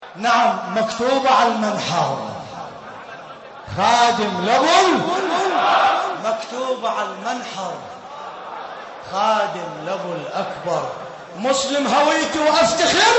نعم مكتوبة على المنحر، خادم لابو مكتوبة على المنحر، خادم لابو الأكبر، مسلم هويتي وأفتخر،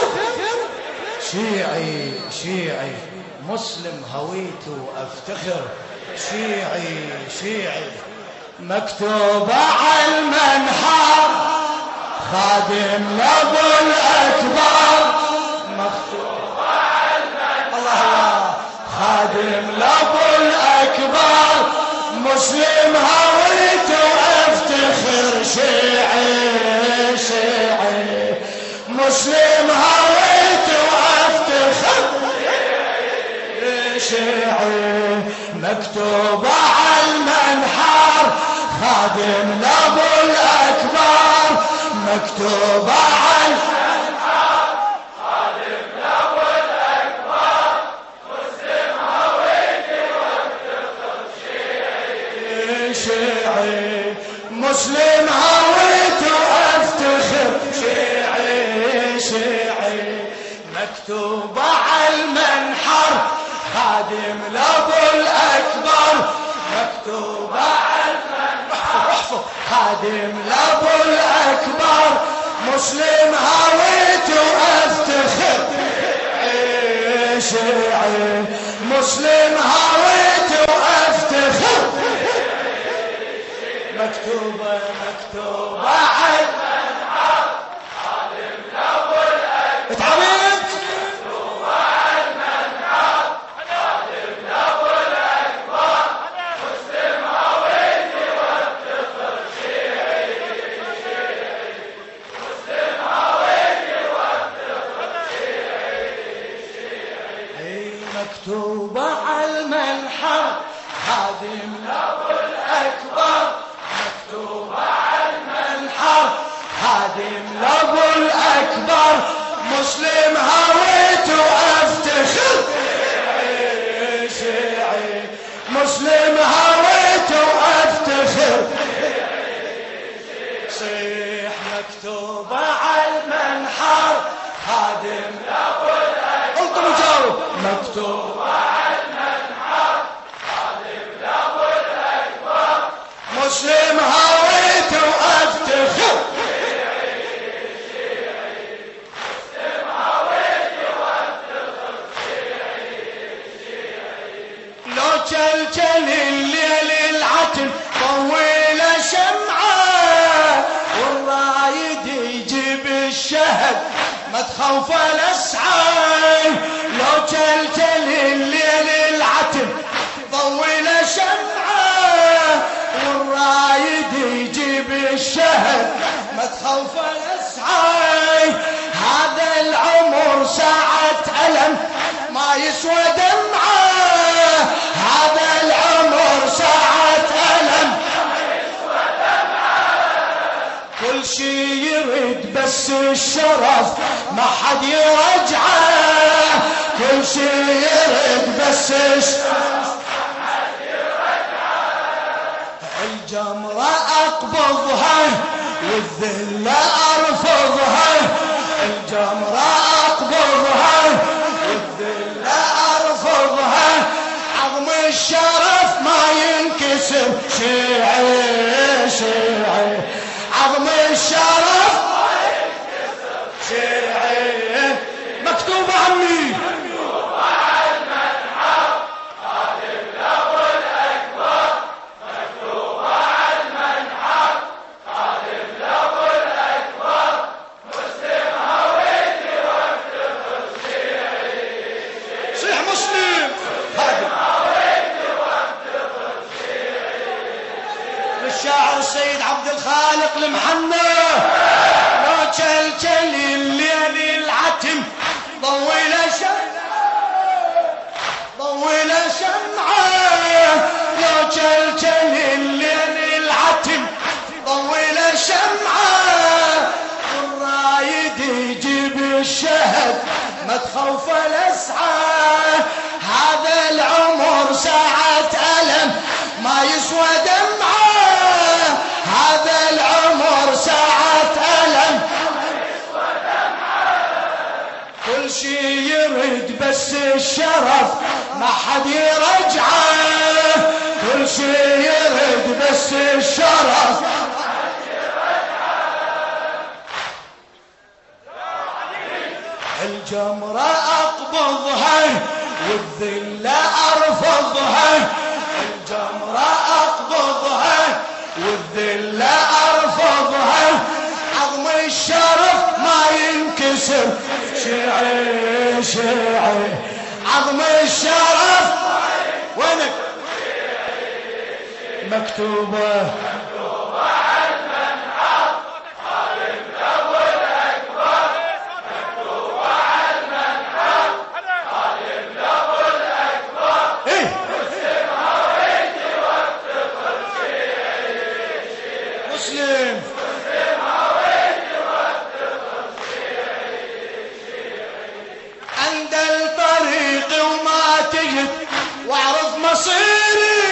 شيعي شيعي مسلم هويتي وأفتخر، شيعي شيعي مكتوبة على المنحر، خادم لابو الأكبر، مكتوبة على المنحر، الله خادم لابو الأكبر، مسلم هويته وافتخر، شيعي شيعي مسلم هويته وافتخر، شيعي مكتوبة على المنحر، خادم لابو الأكبر، مكتوبة على المنحر، خادم لابو الأكبر، مسلم هويته وافتخر، شيعي شيعي مسلم هويته وافتخر، شيعي شيعي مكتوبة على المنحر، خادم لابو الأكبر، مكتوبة على المنحر، خادم لابو الأكبر، مسلم هويته وافتخر، شيعي مسلم هويته وافتخر، مكتوبة مكتوبة على المنحر، خادم لابو الأكبر، اتعبت مكتوبة على المنحر، خادم لابو الأكبر، مسلم هويتي وافتخر، شيعي شيعي مسلم هويتي وافتخر، شيعي شيعي مكتوبة على المنحر، خادم لابو الأكبر، مكتوبة على المنحر، خادم لابو الأكبر، مسلم هويته وافتخر، شيعي شيعي مسلم هويته وافتخر، صيح مكتوبة على المنحر، خادم لابو الأكبر، قلت مجاوب مكتوبة على المنحر، خادم لابو الأكبر، مسلم هويته وافتخر، مسلم هويته وافتخر، لو جلجل الليل العتم طول شمعة، والرايد يجيب الشهد ما تخوف الاسعى، لو جلجل الليل العتم طول شمعة، والرايد يجيب الشهد ما تخوف الاسعى، هذا العمر ساعة ألم ما يسوى دمعة، هذا العمر ساعة ألم ما يسوى دمعة، كل شي يريد بس الشرف ما حد يرجعه، كل شي يريد بس الشرف ما حد يرجعه، الجمرة أقبضها والذلة أرفضها، الجمرة أقبضها والذلة أرفضها، عظم الشرف ما ينكسر، شيعي شيعي عظم الشرف ما ينكسر، شيعي مكتوب عمي، مكتوب على المنحر، خادم لابو الأكبر، مكتوب على المنحر، خادم لابو الأكبر، مسلم هويتي وافتخر، شيعي صيح مسلم خادم هويتي وافتخر، شيعي للشاعر السيد عبد الخالق المحنى، لو جلجل الليل العتم ضوي ضوي شمعة، لو جلجل الليل العتم ضوي شمعة، والرايد يجيب الشهد ما تخوف الاسعى، هذا العمر ساعة ألم ما يسوى دمعة، هذا العمر ساعة ألم ما يسوى دمعة، كل شي يريد بس الشرف ما حد يرجعه، كل شي يرد بس الشرف. الجمرة أقبضها والذلة أرفضها، الجمرة أقبضها والذلة أرفضها، عظم الشرف ما ينكسر شيعي شيعي، عظم الشرف وينك مكتوبة واعرف مصيري،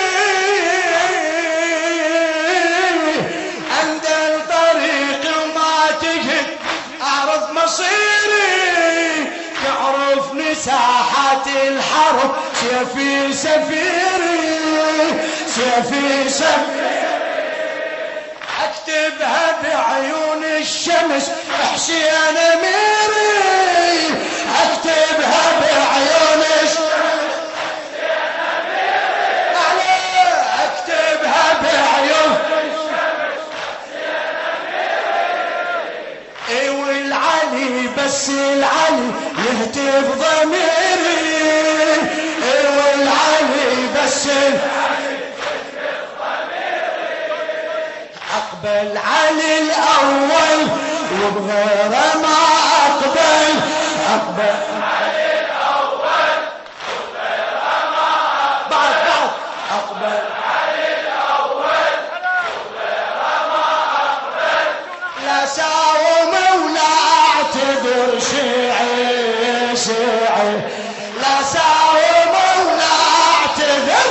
عند الطريق وما تجد اعرف مصيري، تعرفني ساحات الحرب سيفي سفيري، سيفي سفيري، اكتبها بعيون الشمس حسين اميري، اكتبها بعيون الشمس بعيون اي والعلي بس العلي يهتف ضميري، اي والعلي بس العلي يهتف ضميري، اقبل علي الاول وبغيره ما اقبل، اقبل علي الاول وبغيره ما اقبل، بعد اقبل ساوم ولا اعتذر شيعي شيعي، لا ساوم ولا اعتذر،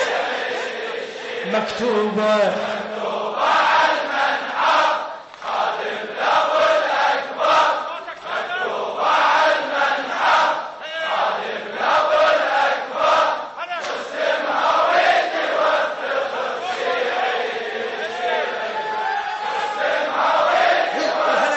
مكتوبة على المنحر خادم له الأكبر، مكتوبة على المنحر خادم له الأكبر، مسلم هويتي وافتخر شيعي مسلم هويتي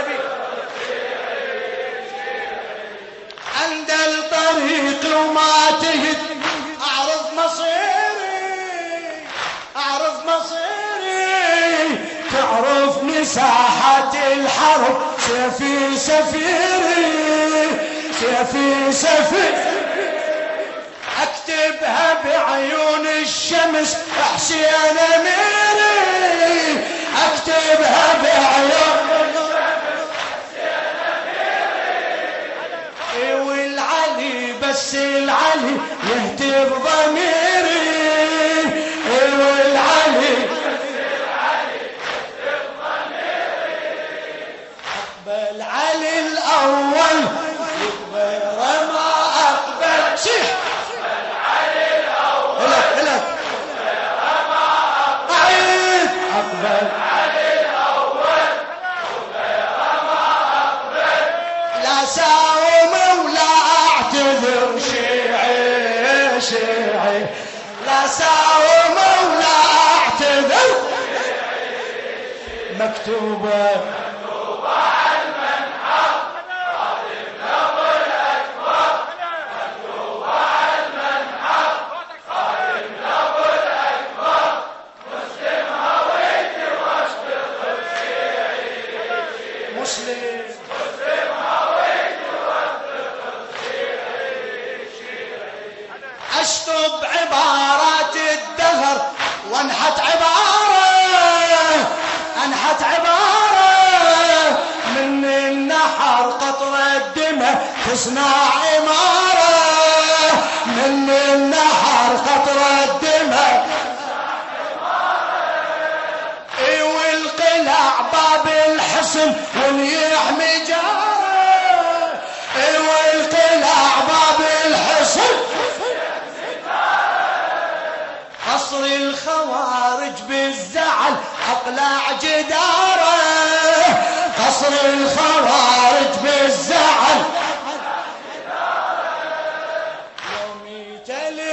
عند الطريق وما تهد اعرف مصيري، اعرف مصيري، تعرفني ساحات الحرب سيفي سفيري، سيفي سفيري، اكتبها بعيون الشمس حسين اميري، اكتبها بعيون بس العلي يهتف ضميري، والعلي بس العلي يهتف ضميري، اقبل علي الاول وغيره ما اقبل، شيح اقبل علي الاول الك وغيره ما اقبل، اعيد اقبل علي الاول وغيره ما اقبل، لا ساوم ولا اعتذر شيعي شيعي، لا ساوم ولا اعتذر، مكتوبة على المنحر خادم له الأكبر، مكتوبة على المنحر خادم له الأكبر، مسلم هويتي وافتخر شيعي مسلم مسلم هويتي وافتخر اشطب عبارات الدهر وانحت عبارة، انحت عبارة من النحر قطرة دمه تصنع عمارة، من النحر قطرة دمه اي والقلع باب الحصن واليحمي جاره، اي والقلع باب الحصن، قصر الخوارج بالزعل اقلع جداره، قصر الخوارج بالزعل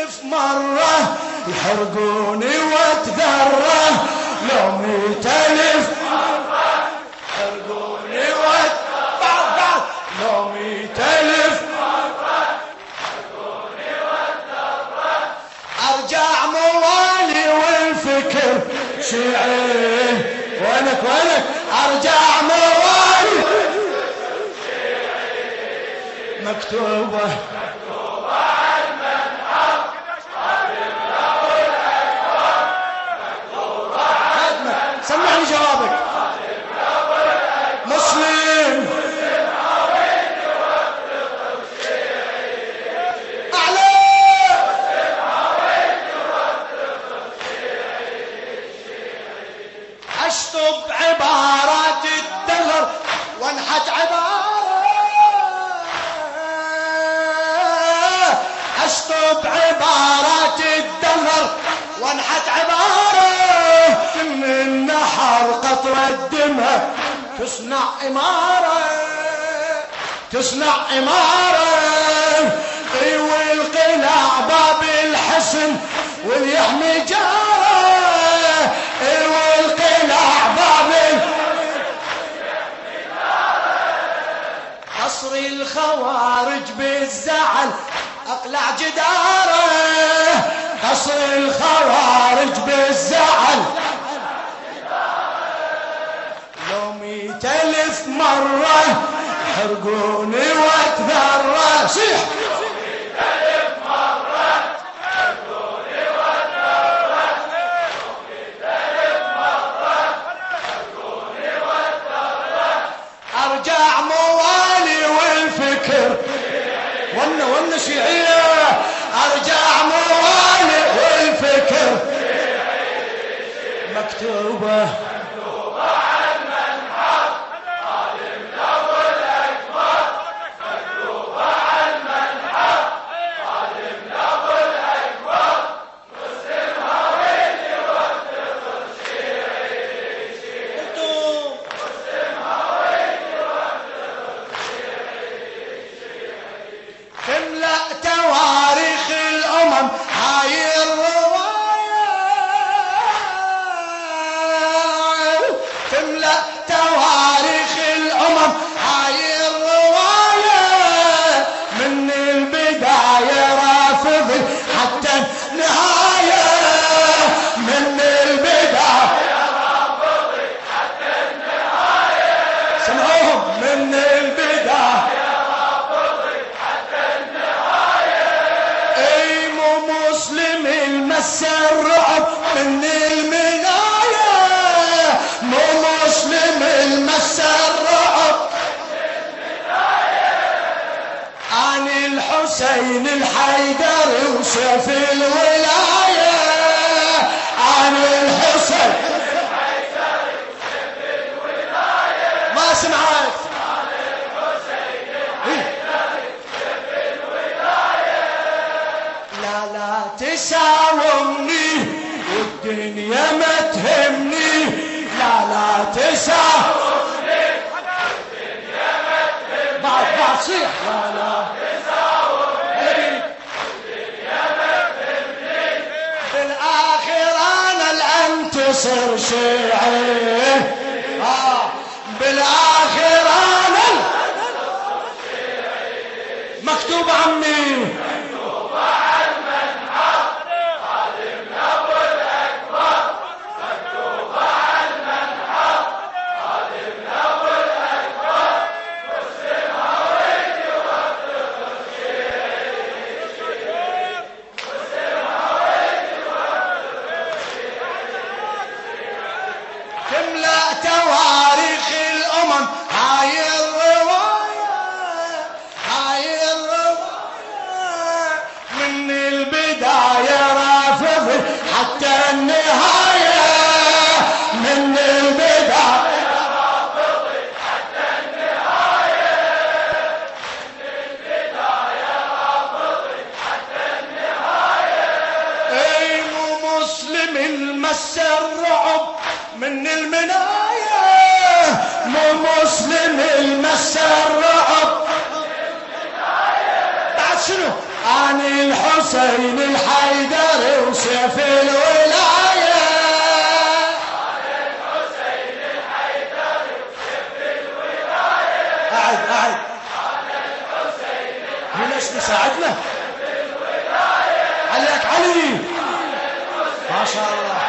ألف مرة يحرقوني واتذره، لو 100,000 مرة يحرقوني بعد لو 100,000 مرة يحرقوني واتذره، أرجع موالي والفكر شيعي. وينك أرجع موالي مكتوبة عن من حق سمعني جوابك. مسلم أعلى أشطب عبارات الدهر وانحت أشطب عبارات الدهر وانحت عبارة من النحر قطرة الدمى تصنع إمارة والقلاع باب الحسن واليحمي جاره، والقلاع باب قصر الخوارج بالزعل أقلع جداره، قصر الخوارج بالزعل لو 100,000 مرة يحرقوني واتذره. صيح 100,000 مرة يحرقوني واتذره، 100,000 مرة يحرقوني واتذره، أرجع موالي والفكر ون شيعية، أرجع موالي والفكر مكتوبة عن من حق عالم له الأكبر، مكتوبة عن من حق عالم له الأكبر، مسلم هويتي وافتخر شيعي، مسلم هويتي وافتخر شيعي. تملأ تواريخ الأمم هاي الرواية، تملأ تواريخ الأمم هاي الرواية، من البداية رافضي حتى النهاية، من البداية رافضي حتى النهاية، سمعوهم من البداية مسلم المس الرعب من المناية، مو مسلم المس الرعب من المناية، عن الحسين الحيدر وسيف الولاية، عن الحسين الحيدر وسيف الولاية، ما سمعت عن الحسين الحيدر وسيف الولاية، لا تساومني والدنيا ما تهمني، لا تساومني والدنيا ما تهمني، بعد صيح لا تساومني والدنيا ما تهمني، بالآخر أنا الأنتصر شيعي، بالآخر أنا الأنتصر شيعي، مكتوب عمي تواريخ الأمم هاي الرواية، هاي الرواية، من البداية رافض حتى النهاية، من البداية رافض حتى النهاية، من البداية رافض حتى النهاية، اي مو مسلم المس الرعب من المناية، مو مسلم المس الرعب بعد شنو عن الحسين الحيدري وسيف الولاية. عن الحسين الحيدري وسيف الولاية. أعد عن الحسين الحيدري. ليش تساعدنا؟ وسيف الولاية. عليك علي. ما شاء الله.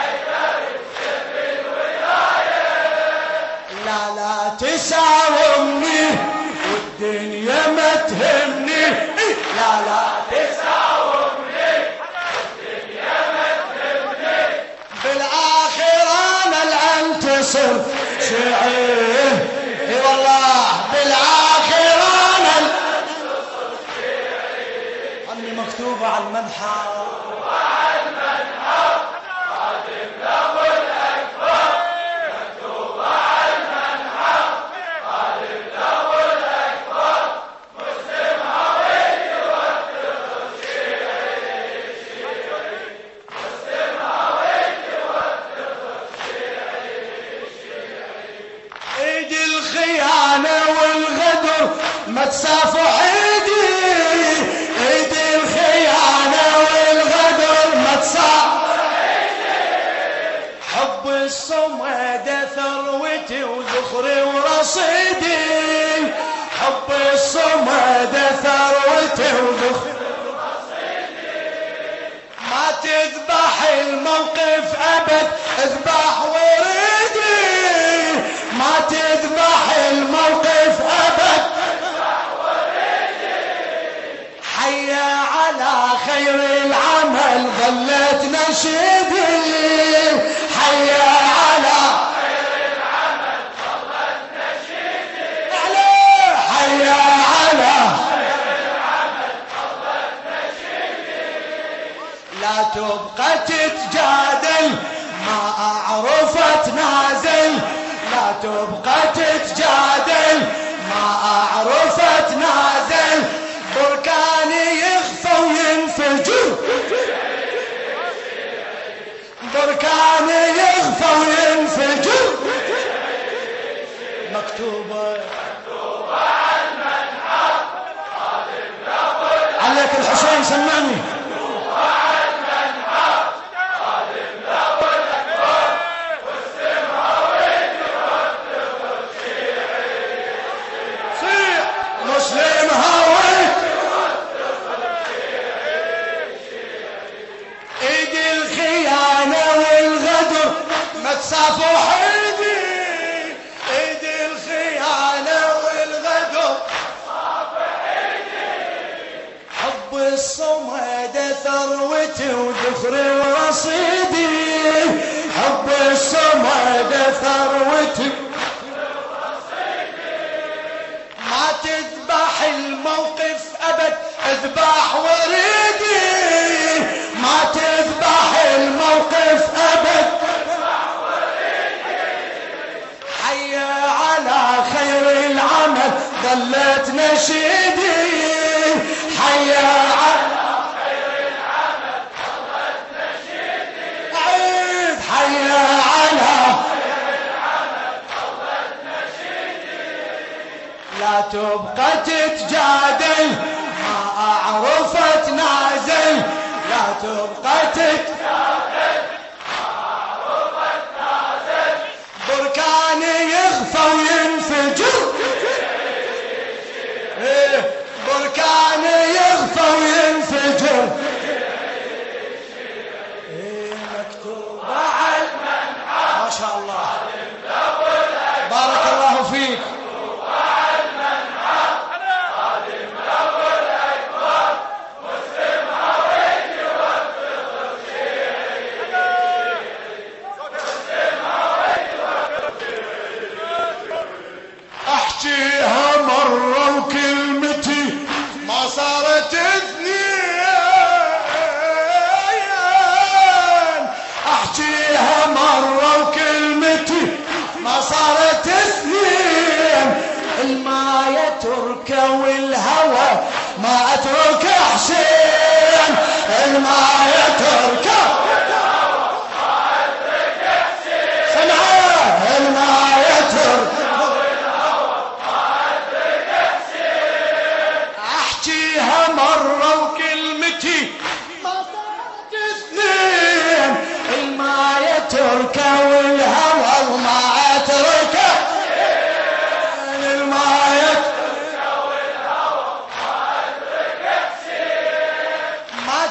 لا لا تساومني والدنيا ما تهمني. لا لا تساومني والدنيا ما تهمني. بالآخر أنا الأنتصر شيعي. اي والله بالآخر أنا الأنتصر شيعي. عمي مكتوبة على المنحى. ما تصافح ايدي. ايدي الخيانة والغدر ما تصافح ايدي. حب الصمد ثروتي وذخري ورصيدي. حب الصمد ثروتي وذخري ورصيدي. ما تذبح الموقف ابد اذبح وريدي. ما تذبح الموقف ابد. حيا على خير العمل ظلت نشيدي. حيا على خير العمل ظلت نشيدي. حيا على خير العمل ظلت نشيدي. لا تبقى تتجادل ما أعرفت نازل. لا تبقى تتجادل ما أعرفت نازل. بركان يخفى وينفجر. بركان يخفى وينفجر. مكتوبة على المنحى. عليك الحسين سمعني. مكتوبة على المنحى. قادم له الأكبر والسمعة ويدي والدخل شيعي. صيح مسلم هويت. ايدي الخيانة والغدر ما تصافح ايدي. ايدي الخيانة والغدر تصافح ايدي. حب الصمد ثروتي وذخري ورصيدي. حب الصمد ثروتي ورصيدي. ما تذبح الموقف ابد اذبح وريدي. ما تذبح الموقف ابد. حيا على خير العمل ظلت نشيدي. حيا على خير العمل ظلت نشيدي. عيد حيا على خير العمل ظلت نشيدي. لا تبقى تتجادل ما أعرفت نازل. لا تبقى تتجادل ما أعرفت نازل. بركان يخفى وينفجر. بركان يخفى وينفجر. مكتوبة على المنحى. ما شاء الله بارك الله فيك. احكيها مرة وكلمتي ما صارت اثنين. احكيها مرة وكلمتي ما صارت اثنين. الماء يترك والهوى ما اترك حسين. الماء يترك والهوى ما اترك حسين. سمعه الماء يترك. احكيها مرة وكلمة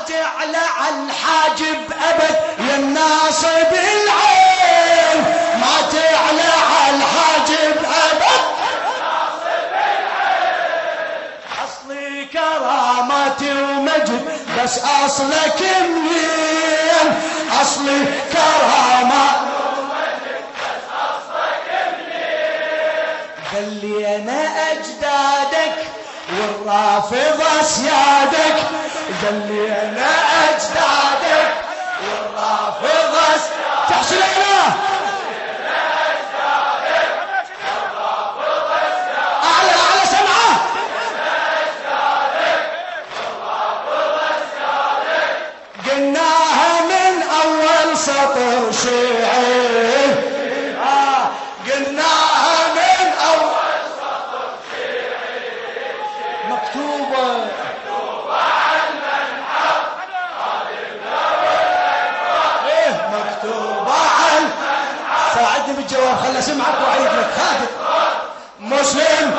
تعلى على الحاجب أبد يا الناصب العين، ما تعلى على الحاجب أبد ناصب العين. أصلي كراماتي ومجد بس أصلك منين، أصلي كراماتي ومجد بس أصلك منين. خلينا أجدادك والرافضة سيادك، ذلينا أجدادك والرافضة سيادك. تحصل على أعلى أعلى سمعة. قلناها من أول سطر شيعي، قلناها من أول سطر شيعي، مكتوبة عن منحر خالدنا والأكبر، مكتوبة عن منحر. ساعدني بالجواب خلي اسمعك وأعيد لك. خالد مسلم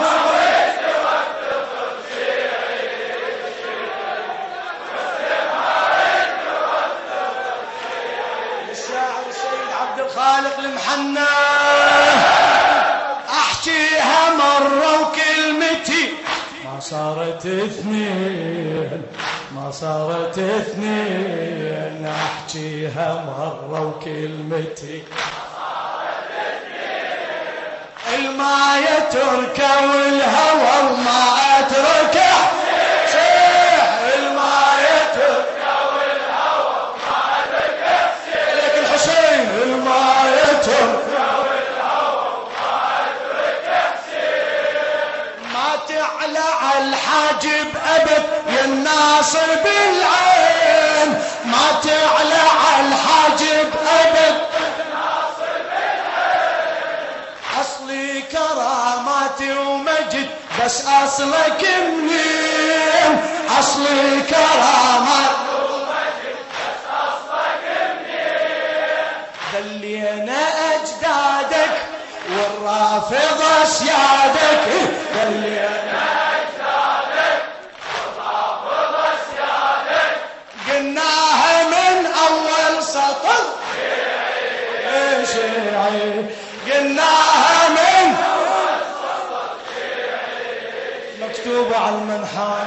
خالق المحنى. احكيها مرة وكلمتي ما صارت اثنين، ما صارت اثنين. احكيها مرة وكلمتي ما صارت اثنين. الماء تركه والهوى وما اتركه صيح، الماء تركه والهوى وما اتركه صيح. لك الحسين الماء تركه والهوى وما اتركه صيح. ما تعلى على الحاجب ابد يا الناصب العين، ما تعلى على الحاجب ابد الناصب العين. اصلي كراماتي ومجد بس اصلك منين، اصلي كراماتي ومجد بس اصلك منين. ذلينا اجدادك والرافضة سيادك، ذلينا اجدادك والرافضة سيادك. قلناها من اول سطر شيعي، قلناها من اول سطر شيعي، مكتوبة على المنحر.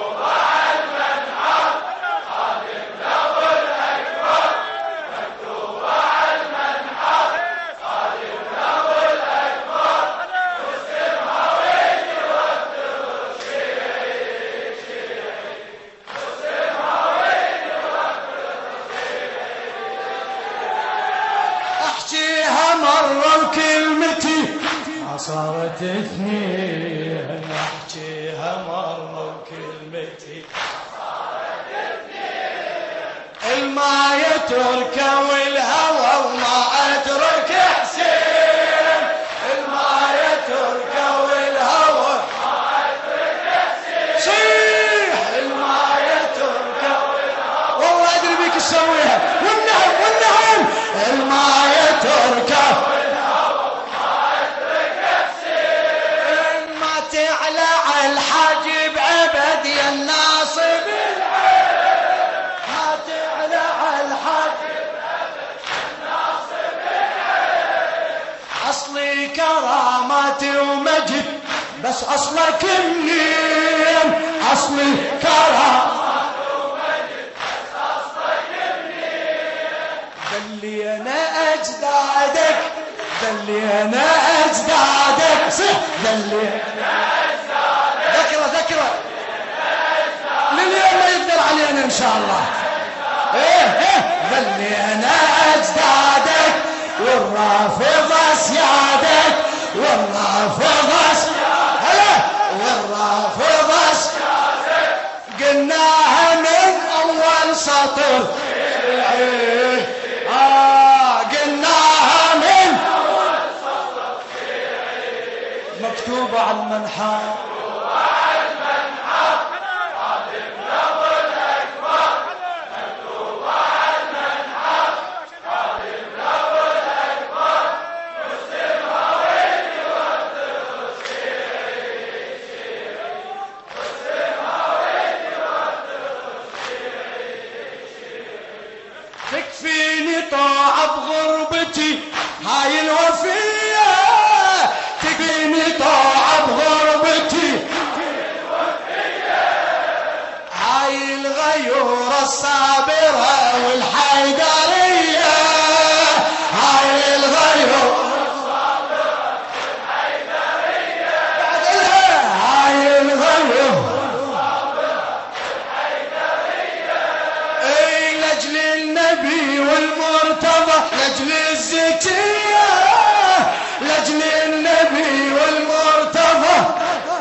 احكيها مرة وكلمتي ما صارت اثنين، احكيها مرة وكلمتي ما صارت اثنين. الماء تركه والهوى وما اترك حسين، الماء تركه والهوى وما اترك حسين. صيح الماء تركه والهوى والله ادري بيك تسويها. والنعم والنعم الماء تركه والهوى وما اترك حسين. ما تعلى على الحاجب ابد يا الناصب العين، ما تعلى على الحاجب ابد يا الناصب العين. اصلي كراماتي ومجد بس اصلك منين، اصلي كراماتي ومجد بس اصلك منين. ذلينا اجدادك، ذلينا اجدادك صح، ذلينا اجدادك. ذكرى ذكرى لليوم ما يقدر علينا ان شاء الله. ذلينا اجدادك والرافضة سيادك، والرافضة سيادك، هلا والرافضة سيادك. قلناها من اول سطر قلناها من اول سطر مكتوبة على المنحر. هاي الوفية تبيني طاعة بغربتي، هاي الغيورة الصابرة والحيدرية، هاي الغيورة الصابرة والحيدرية، هاي الغيورة الصابرة والحيدرية. اي لاجل النبي والمرتضى، لاجل الزكية، لاجل النبي والمرتضى،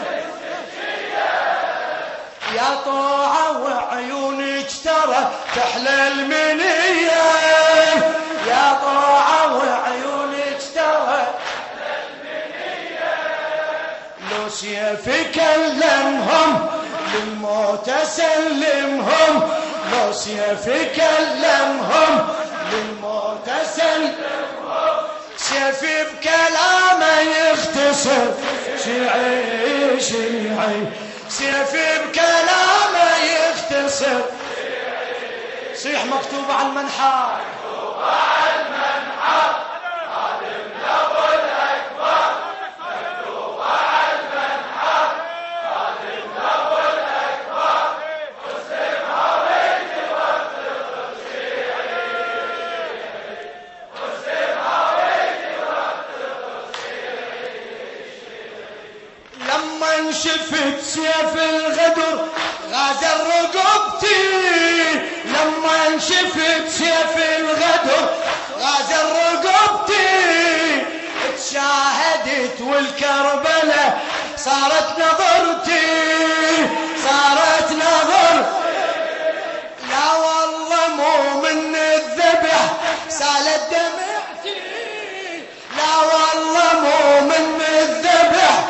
يا طوعة وعيونك ترى تحلى المنية، يا طوعة وعيونك ترى تحلى المنية. لو سيفي كلمهم للموت اسلمهم، لو سيفي كلمهم للموت اسلمهم، سيفي بكلامه يختصر شيعي شيعي، سيفي بكلامه يختصر. صيح مكتوب على المنحى، مكتوب على المنحى خادم ابو الاكبر، مكتوب على المنحى خادم ابو الاكبر، مسلم هويت وافتخر شيعي، مسلم هويت وافتخر شيعي. لما شفت سيف الغدر غادر رقبتي، لما شفت سيف الغدر غادر رقبتي، تشاهدت والكربلة صارت نظرتي، صارت نظرتي. لا والله مو من الذبح سالت دمعتي، لا والله مو من الذبح.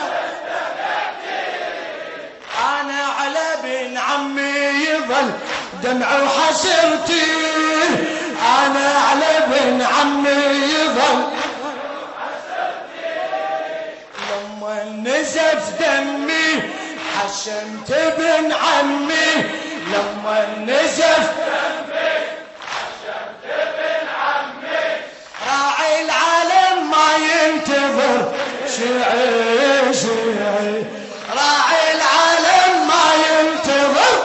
أنا على بن عمي يظل دمع وحسرتي، أنا على بن عمي يظل حسرتي. لما نزف دمي حشمت بن عمي، لما نزف دمي حشمت بن عمي. راعي العالم ما ينتظر شيعي شيعي، راعي العالم ما ينتظر.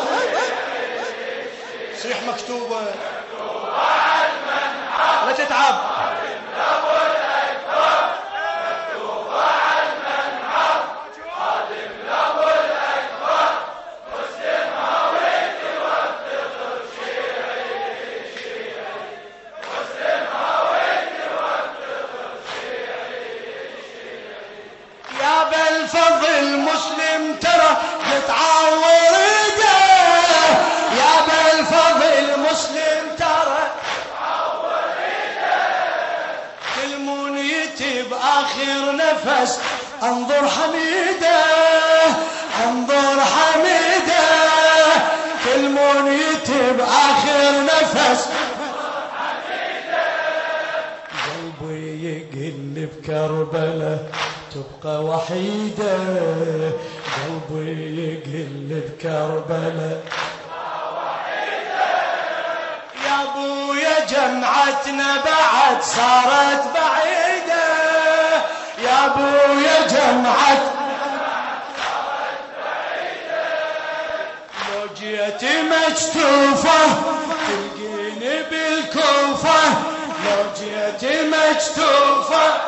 صيح مكتوبة، مكتوبة على المنحى لا تتعب، خادم ابو الاكبر، مكتوبة على المنحى خادم ابو الاكبر، مسلم هويت وافتخر شيعي شيعي، مسلم هويت وافتخر شيعي شيعي. يا بالفضل مسلم ترى يتعور ايده، يا بالفضل مسلم ترى يتعور ايده. كل منيتي باخر نفس انظر حميده، انظر حميده. كل منيتي باخر نفس انظر حميده. قلبي يقل بكربله تبقى وحيدة، قلبي يقل بكربلة تبقى وحيدة. يا ابويا جمعتنا بعد صارت بعيدة، يا ابويا جمعتنا بعد صارت بعيدة. لو جيت مكتوفة تلقيني بالكوفة، لو جيت مكتوفة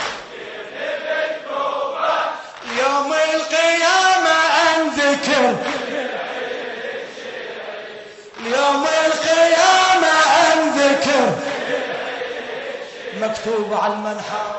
يوم القيامة انذكر، يوم القيامة انذكر. مكتوب على المنحى